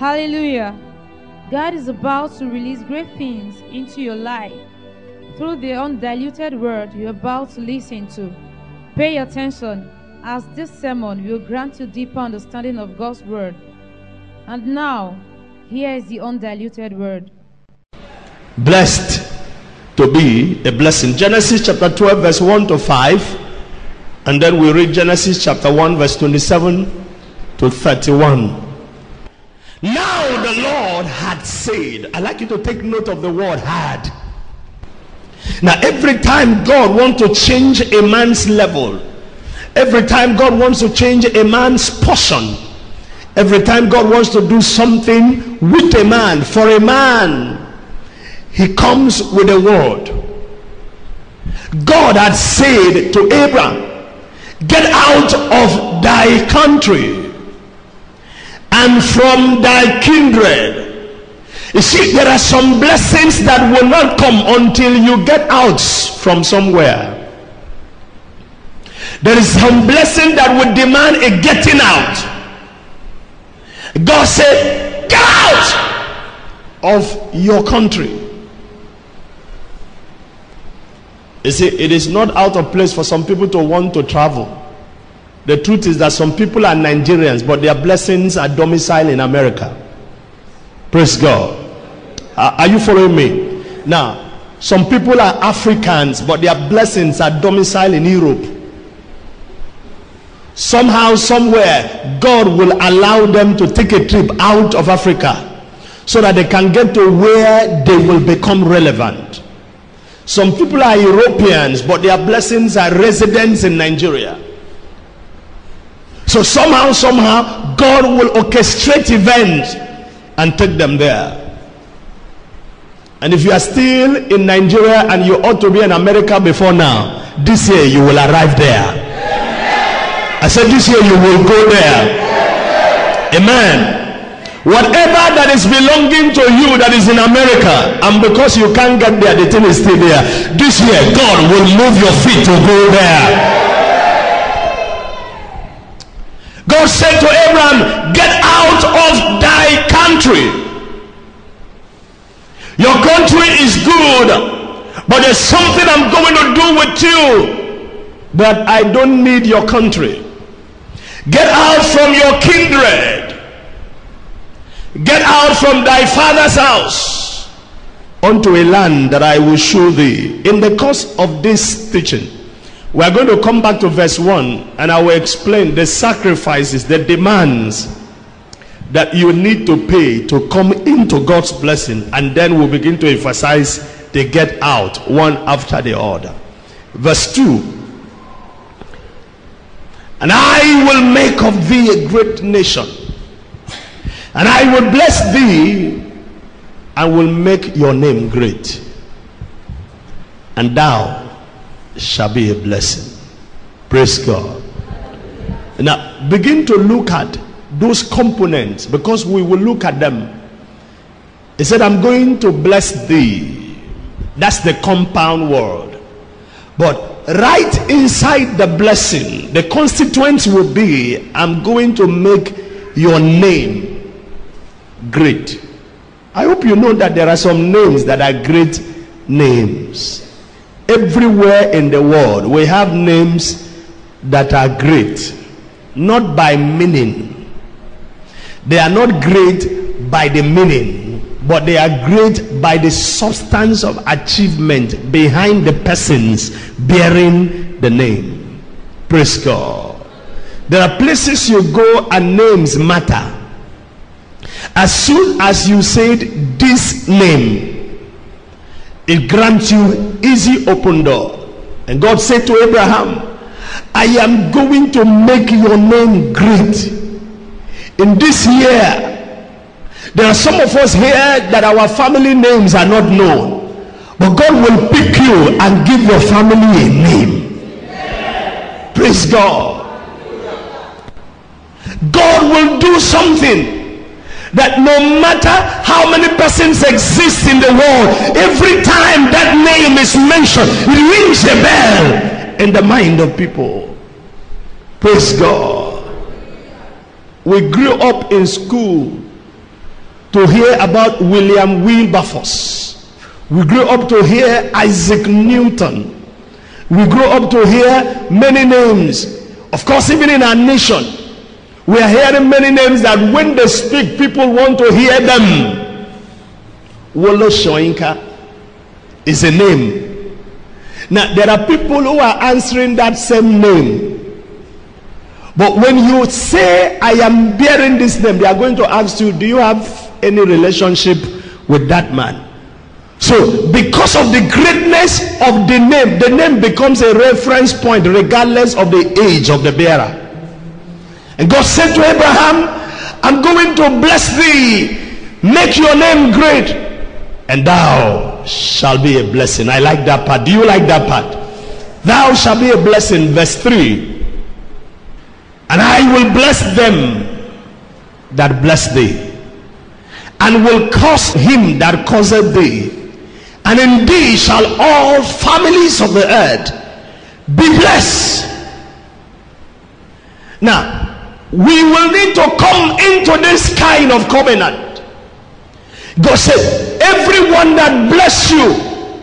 Hallelujah. God is about to release great things into your life through the undiluted word you're about to listen to. Pay attention, as this sermon will grant you deeper understanding of God's word. And now, here is the undiluted word. Blessed to be a blessing. Genesis chapter 12 verse 1 to 5, and then we read Genesis chapter 1 verse 27 to 31. Now the Lord had said, I like you to take note of the word had. Now every time God wants to change a man's level, every time God wants to change a man's portion, every time God wants to do something with a man, for a man, he comes with a word. God had said to Abraham, get out of thy country and from thy kindred. You see, there are some blessings that will not come until you get out from somewhere. There is some blessing that would demand a getting out. God said, get out of your country. You see, it is not out of place for some people to want to travel. The truth is that some people are Nigerians, but their blessings are domiciled in America. Praise God. Are you following me? Now, some people are Africans, but their blessings are domiciled in Europe. Somehow, somewhere, God will allow them to take a trip out of Africa so that they can get to where they will become relevant. Some people are Europeans, but their blessings are residents in Nigeria. So somehow, God will orchestrate events and take them there. And if you are still in Nigeria and you ought to be in America before now, this year you will arrive there. I said this year you will go there. Amen. Whatever that is belonging to you that is in America, and because you can't get there, the thing is still there. This year God will move your feet to go there. God said to Abraham, get out of thy country. Your country is good, but there's something I'm going to do with you that I don't need your country. Get out from your kindred. Get out from thy father's house unto a land that I will show thee. In the course of this teaching, we are going to come back to verse 1, and I will explain the sacrifices, the demands that you need to pay to come into God's blessing, and then we'll begin to emphasize the get out one after the other. Verse 2, and I will make of thee a great nation, and I will bless thee and will make your name great, and thou shall be a blessing. Praise God. Now begin to look at those components, because we will look at them. He said, I'm going to bless thee. That's the compound word. But right inside the blessing, the constituents will be, I'm going to make your name great. I hope you know that there are some names that are great names. Everywhere in the world we have names that are great, not by meaning. They are not great by the meaning, but they are great by the substance of achievement behind the persons bearing the name. Praise God. There are places you go and names matter. As soon as you said this name, it grants you easy open door. And God said to Abraham, I am going to make your name great. In this year, there are some of us here that our family names are not known, but God will pick you and give your family a name. Praise God. God will do something that no matter how many persons exist in the world, every time that name is mentioned, it rings a bell in the mind of people. Praise God. We grew up in school to hear about William Wilberforce. We grew up to hear Isaac Newton. We grew up to hear many names. Of course, even in our nation, we are hearing many names that when they speak, people want to hear them. Wolo Soyinka is a name. Now, there are people who are answering that same name. But when you say, I am bearing this name, they are going to ask you, do you have any relationship with that man? So, because of the greatness of the name becomes a reference point regardless of the age of the bearer. And God said to Abraham, I'm going to bless thee, make your name great, and thou shalt be a blessing. I like that part. Do you like that part? Thou shalt be a blessing. Verse 3. And I will bless them that bless thee, and will curse him that curseth thee. And in thee shall all families of the earth be blessed. Now, we will need to come into this kind of covenant. God said, everyone that bless you,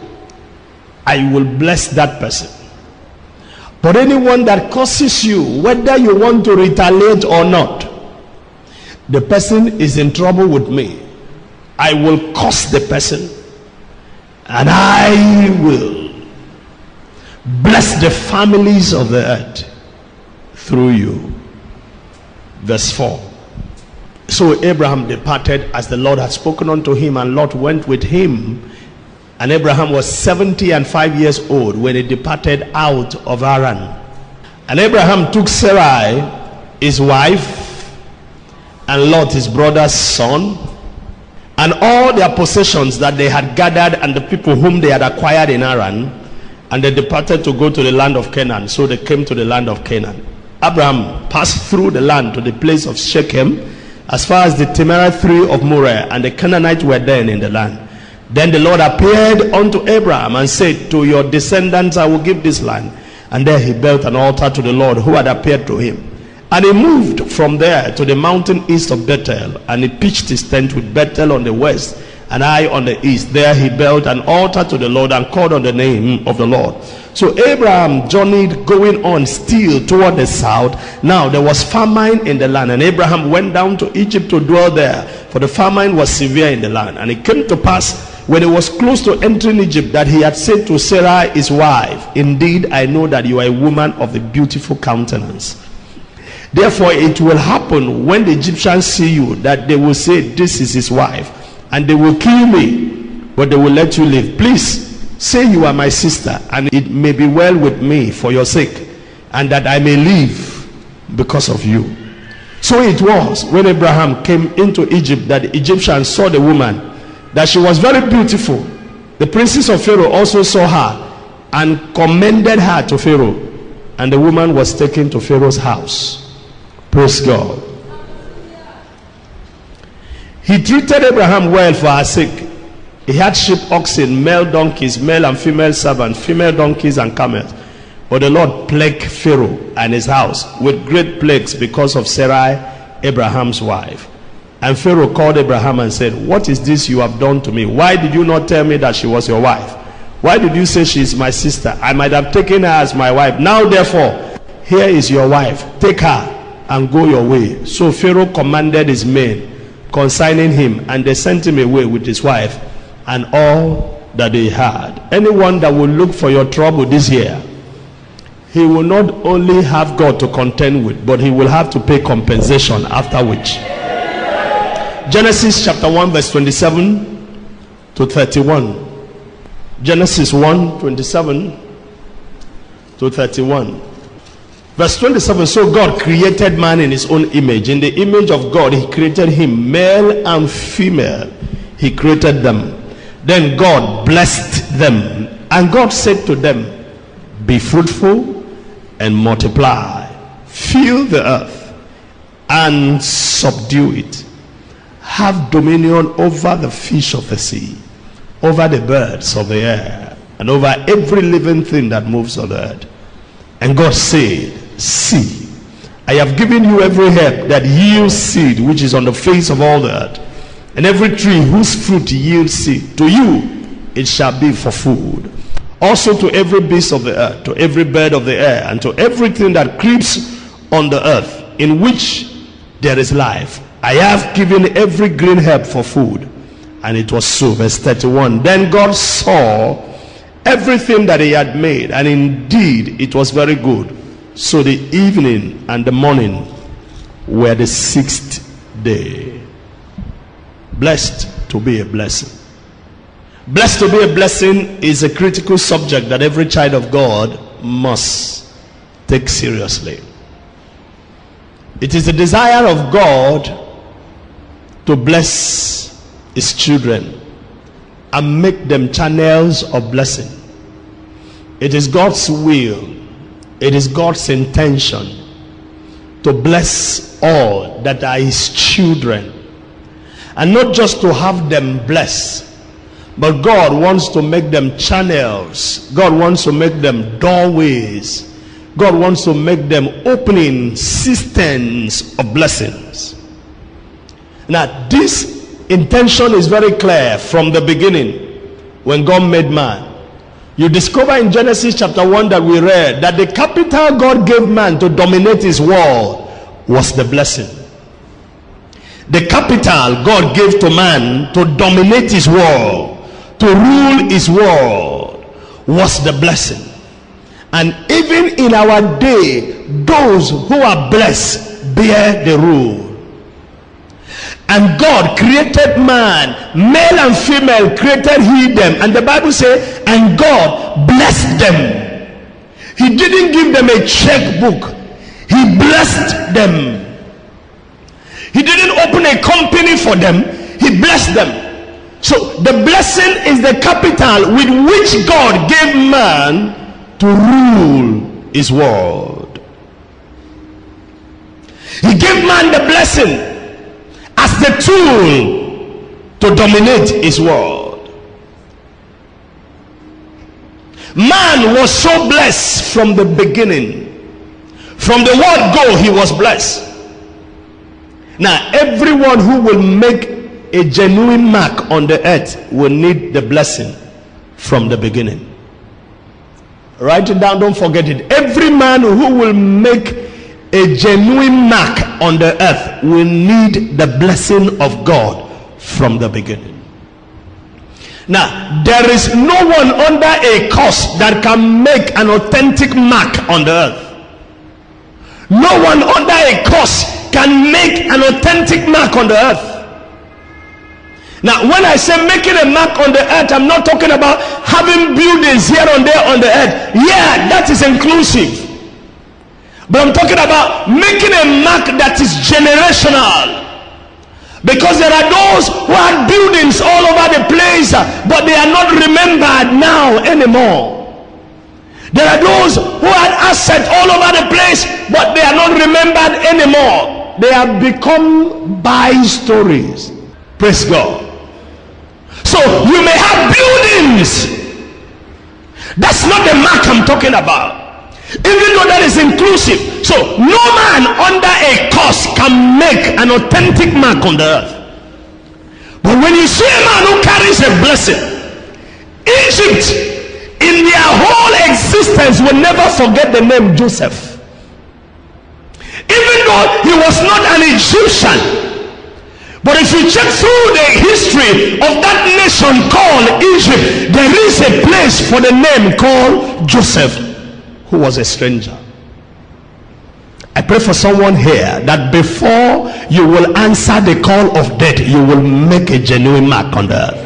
I will bless that person. But anyone that curses you, whether you want to retaliate or not, the person is in trouble with me. I will curse the person, and I will bless the families of the earth through you. Verse 4. So Abraham departed as the Lord had spoken unto him, and Lot went with him. And Abraham was 75 years old when he departed out of Haran. And Abraham took Sarai, his wife, and Lot, his brother's son, and all their possessions that they had gathered, and the people whom they had acquired in Haran, and they departed to go to the land of Canaan. So they came to the land of Canaan. Abraham passed through the land to the place of Shechem, as far as the Temerah tree of Moreh, and the Canaanites were then in the land. Then the Lord appeared unto Abraham and said, to your descendants I will give this land. And there he built an altar to the Lord who had appeared to him. And he moved from there to the mountain east of Bethel, and he pitched his tent with Bethel on the west and Ai on the east. There he built an altar to the Lord and called on the name of the Lord. So Abraham journeyed going on still toward the south. Now there was famine in the land, and Abraham went down to Egypt to dwell there, for the famine was severe in the land. And it came to pass, when he was close to entering Egypt, that he had said to Sarai his wife, indeed I know that you are a woman of a beautiful countenance. Therefore it will happen when the Egyptians see you, that they will say, this is his wife, and they will kill me, but they will let you live. Please say you are my sister, and it may be well with me for your sake, and that I may live because of you. So it was when Abraham came into Egypt that the Egyptians saw the woman, that she was very beautiful. The princes of Pharaoh also saw her and commended her to Pharaoh, and the woman was taken to Pharaoh's house. Praise God. He treated Abraham well for her sake. He had sheep, oxen, male donkeys, male and female servants, female donkeys and camels. But the Lord plagued Pharaoh and his house with great plagues because of Sarai, Abraham's wife. And Pharaoh called Abraham and said, what is this you have done to me? Why did you not tell me that she was your wife? Why did you say she is my sister? I might have taken her as my wife. Now therefore, here is your wife. Take her and go your way. So Pharaoh commanded his men concerning him, and they sent him away with his wife and all that they had. Anyone that will look for your trouble this year, he will not only have God to contend with, but he will have to pay compensation after which. Genesis chapter 1 verse 27 to 31. Genesis 1, 27 to 31. Verse 27. So God created man in his own image. In the image of God he created him, male and female he created them. Then God blessed them, and God said to them, be fruitful and multiply, fill the earth and subdue it, have dominion over the fish of the sea, over the birds of the air, and over every living thing that moves on the earth. And God said, see, I have given you every herb that yields seed, which is on the face of all the earth, and every tree whose fruit yields seed, to you it shall be for food. Also to every beast of the earth, to every bird of the air, and to everything that creeps on the earth, in which there is life, I have given every green herb for food. And it was so. Verse 31. Then God saw everything that he had made, and indeed it was very good. So the evening and the morning were the 6th day. Blessed to be a blessing. Blessed to be a blessing is a critical subject that every child of God must take seriously. It is the desire of God to bless his children and make them channels of blessing. It is God's will, it is God's intention to bless all that are his children, and not just to have them blessed, but God wants to make them channels. God wants to make them doorways. God wants to make them opening systems of blessings. Now this intention is very clear from the beginning when God made man. You discover in Genesis chapter 1 that we read that the capital God gave man to dominate his world was the blessing. The capital God gave to man to dominate his world, to rule his world, was the blessing. And even in our day, those who are blessed bear the rule. And God created man, male and female created he them, and the Bible says, and God blessed them. He didn't give them a checkbook, he blessed them. He didn't open a company for them, he blessed them. So the blessing is the capital with which God gave man to rule his world. He gave man the blessing as the tool to dominate his world. Man was so blessed from the beginning. From the word go, he was blessed. Now everyone who will make a genuine mark on the earth will need the blessing from the beginning. Write it down, don't forget it. Every man who will make a genuine mark on the earth will need the blessing of God from the beginning. Now there is no one under a curse that can make an authentic mark on the earth. No one under a curse can make an authentic mark on the earth. Now when I say making a mark on the earth, I'm not talking about having buildings here and there on the earth. Yeah, that is inclusive. But I'm talking about making a mark that is generational. Because there are those who have buildings all over the place, but they are not remembered now anymore. There are those who had assets all over the place, but they are not remembered anymore. They have become by stories. Praise God. So you may have buildings. That's not the mark I'm talking about. Even though that is inclusive. So no man under a curse can make an authentic mark on the earth. But when you see a man who carries a blessing, Egypt in their whole existence will never forget the name Joseph. Even though he was not an Egyptian, but if you check through the history of that nation called Egypt, there is a place for the name called Joseph, who was a stranger. I pray for someone here that before you will answer the call of death, you will make a genuine mark on the earth.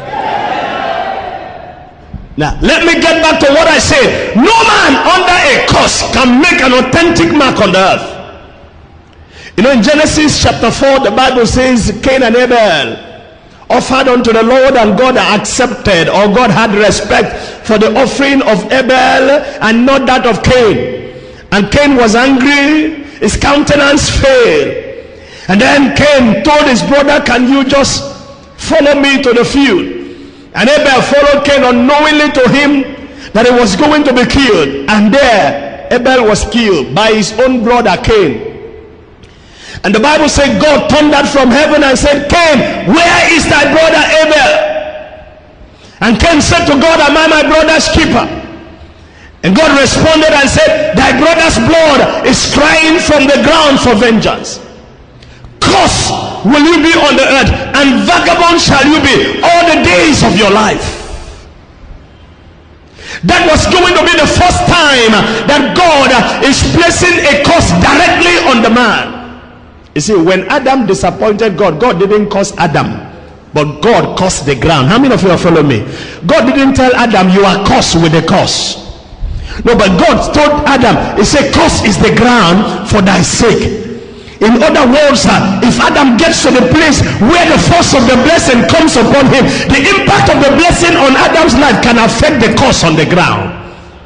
Now let me get back to what I said. No man under a curse can make an authentic mark on the earth. You know, in Genesis chapter 4, the Bible says Cain and Abel offered unto the Lord, and God accepted, or God had respect for the offering of Abel and not that of Cain. And Cain was angry, his countenance failed. And then Cain told his brother, can you just follow me to the field? And Abel followed Cain, unknowingly to him that he was going to be killed. And there Abel was killed by his own brother Cain. And the Bible said God thundered from heaven and said, Cain, where is thy brother Abel? And Cain said to God, am I my brother's keeper? And God responded and said, thy brother's blood is crying from the ground for vengeance. Curse will you be on the earth, and vagabond shall you be all the days of your life. That was going to be the first time that God is placing a curse directly on the man. You see, when Adam disappointed God, God didn't curse Adam, but God cursed the ground. How many of you are following me? God didn't tell Adam, you are cursed with a curse. No, but God told Adam, he said, curse is the ground for thy sake. In other words, if Adam gets to the place where the force of the blessing comes upon him, the impact of the blessing on Adam's life can affect the curse on the ground.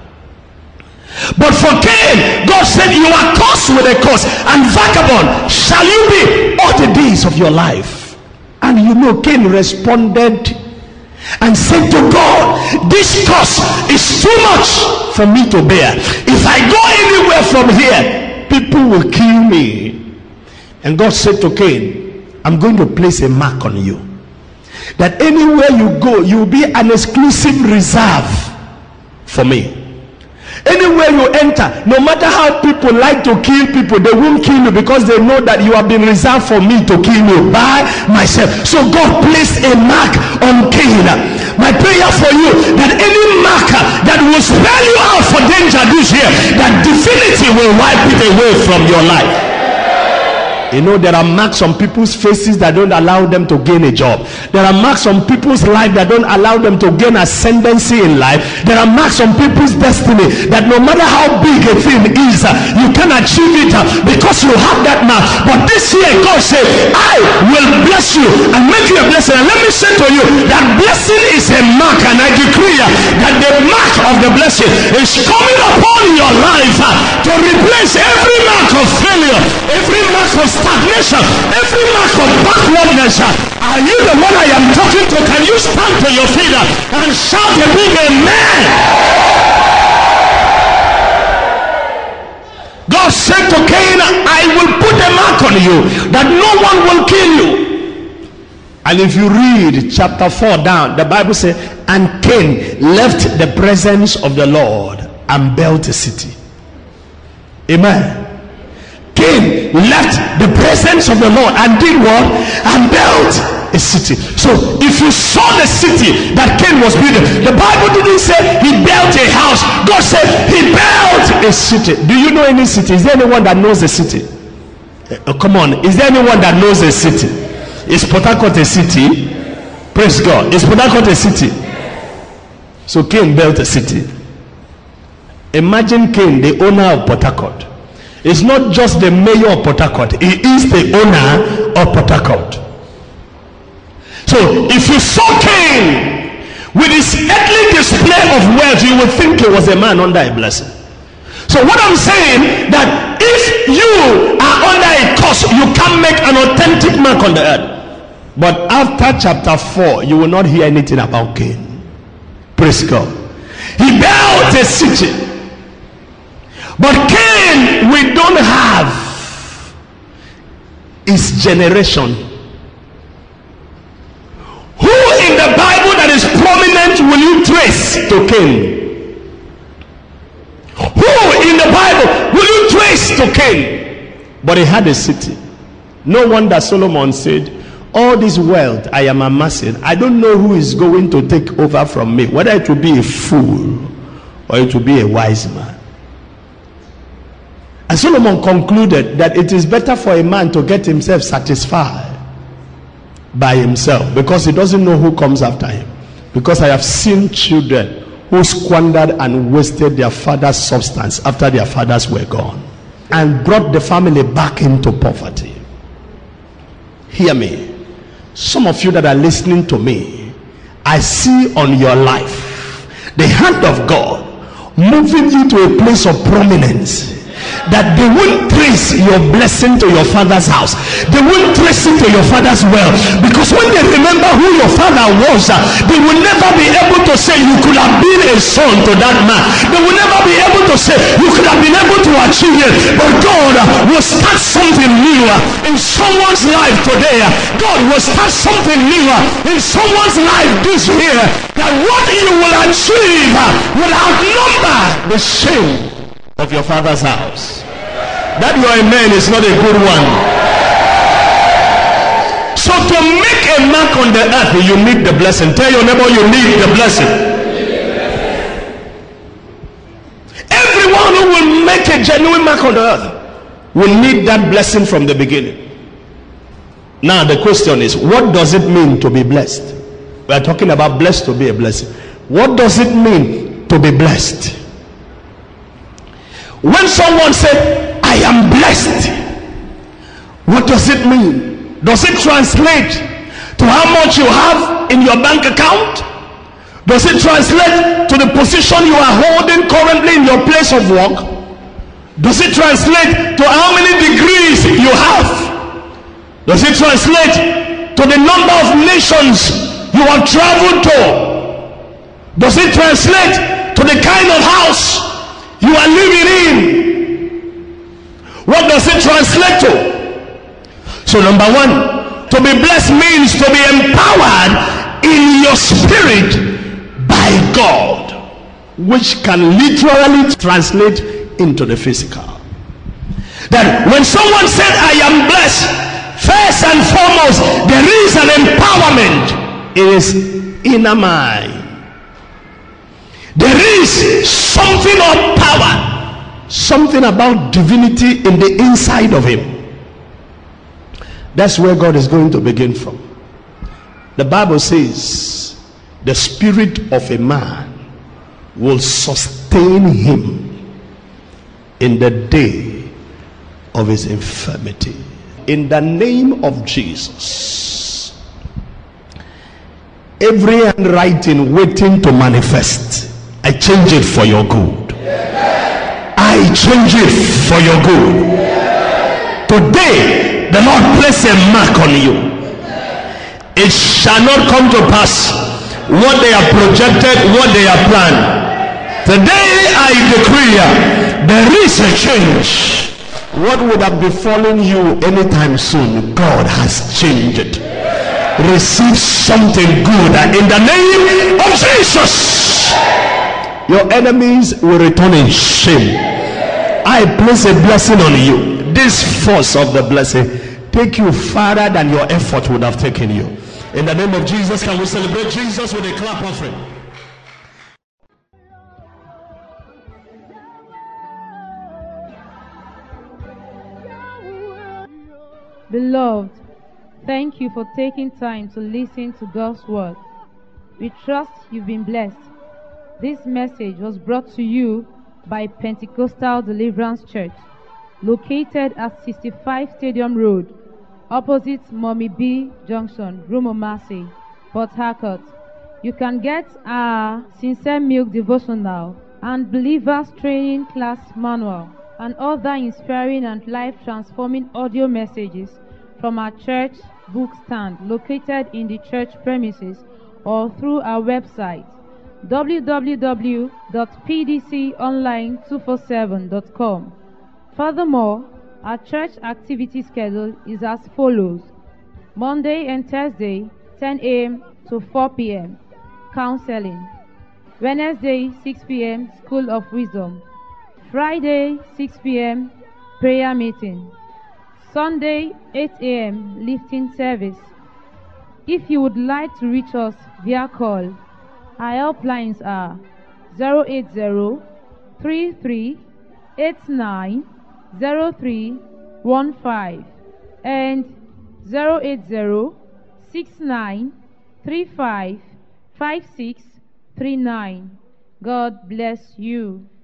But for Cain, God said, you are cursed with a curse, and vagabond shall you be all the days of your life. And you know, Cain responded and said to God, this curse is too much for me to bear. If I go anywhere from here, people will kill me. And God said to Cain, I'm going to place a mark on you, that anywhere you go, you will be an exclusive reserve for me. Anywhere you enter, no matter how people like to kill people, they won't kill you, because they know that you have been reserved for me to kill you by myself. So God placed a mark on Cain. My prayer for you, that any marker that will spell you out for danger this year, that divinity will wipe it away from your life. You know, there are marks on people's faces that don't allow them to gain a job. There are marks on people's life that don't allow them to gain ascendancy in life. There are marks on people's destiny that no matter how big a thing is, you can achieve it because you have that mark. But this year, God said, I will bless you and make you a blessing. And let me say to you, that blessing is a mark, and I decree that the mark of the blessing is coming upon your life to replace every mark of failure, every mark of stagnation, every mark of backwardness. Are you the one I am talking to? Can you stand to your feet and shout a big amen? God said to Cain, I will put a mark on you that no one will kill you. And if you read chapter 4 down, the Bible says, and Cain left the presence of the Lord and built a city. Amen. Cain left the presence of the Lord and did what? And built a city. So if you saw the city that Cain was building, the Bible didn't say he built a house. God said he built a city. Do you know any city? Is there anyone that knows a city? Come on, is there anyone that knows a city? Is Port Harcourt a city? Praise God. Is Port Harcourt a city? So Cain built a city. Imagine Cain, the owner of Port Harcourt. It's not just the mayor of Port Harcourt, he is the owner of Port Harcourt. So if you saw Cain with his earthly display of wealth, you would think he was a man under a blessing. So what I'm saying, that if you are under a curse, you can't make an authentic mark on the earth. But after chapter 4, you will not hear anything about Cain. Praise God. He built a city. But Cain, we don't have his generation. Who in the Bible that is prominent will you trace to Cain? Who in the Bible will you trace to Cain? But he had a city. No wonder Solomon said, all this wealth I am amassing, I don't know who is going to take over from me, whether it will be a fool or it will be a wise man. And Solomon concluded that it is better for a man to get himself satisfied by himself, because he doesn't know who comes after him. Because I have seen children who squandered and wasted their father's substance after their fathers were gone, and brought the family back into poverty. Hear me. Some of you that are listening to me, I see on your life the hand of God moving you to a place of prominence. that they won't trace your blessing to your father's house. They won't trace it to your father's well, because when they remember who your father was, they will never be able to say you could have been a son to that man. They will never be able to say you could have been able to achieve it. But God will start something new in someone's life today. God will start something new in someone's life this year, that what you will achieve will outnumber the shame of your father's house. That your amen is not a good one. So to make a mark on the earth, you need the blessing. Tell your neighbor you need the blessing. Everyone who will make a genuine mark on the earth will need that blessing from the beginning. Now the question is, what does it mean to be blessed? We are talking about blessed, to be a blessing. What does it mean to be blessed? When someone said, I am blessed, what does it mean? Does it translate to how much you have in your bank account? Does it translate to the position you are holding currently in your place of work? Does it translate to how many degrees you have? Does it translate to the number of nations you have traveled to? Does it translate to the kind of house you are living in? What does it translate to? So number one, to be blessed means to be empowered in your spirit by God, which can literally translate into the physical. That when someone said I am blessed, first and foremost there is an empowerment in his inner mind. There is something of power, something about divinity in the inside of him. That's where God is going to begin from. The Bible says the spirit of a man will sustain him in the day of his infirmity. In the name of Jesus, every handwriting waiting to manifest, I change it for your good. I change it for your good. Today, the Lord place a mark on you. It shall not come to pass what they have projected, what they have planned. Today, I decree there is a change. What would have befallen you anytime soon, God has changed it. Receive something good in the name of Jesus. Your enemies will return in shame. I place a blessing on you. This force of the blessing take you farther than your effort would have taken you. In the name of Jesus, can we celebrate Jesus with a clap offering? Beloved, thank you for taking time to listen to God's word. We trust you've been blessed. This message was brought to you by Pentecostal Deliverance Church, located at 65 Stadium Road, opposite Mommy B Junction, Rumomasi, Port Harcourt. You can get our Sincere Milk Devotional and Believers Training Class Manual and other inspiring and life-transforming audio messages from our church book stand located in the church premises or through our website www.pdconline247.com. Furthermore, our church activity schedule is as follows: Monday and Thursday, 10 a.m. to 4 p.m. counseling. Wednesday, 6 p.m. School of Wisdom. Friday, 6 p.m. prayer meeting. Sunday, 8 a.m. lifting service. If you would like to reach us via call, our helplines are 080-3389-0315 and 080-6935-5639. God bless you.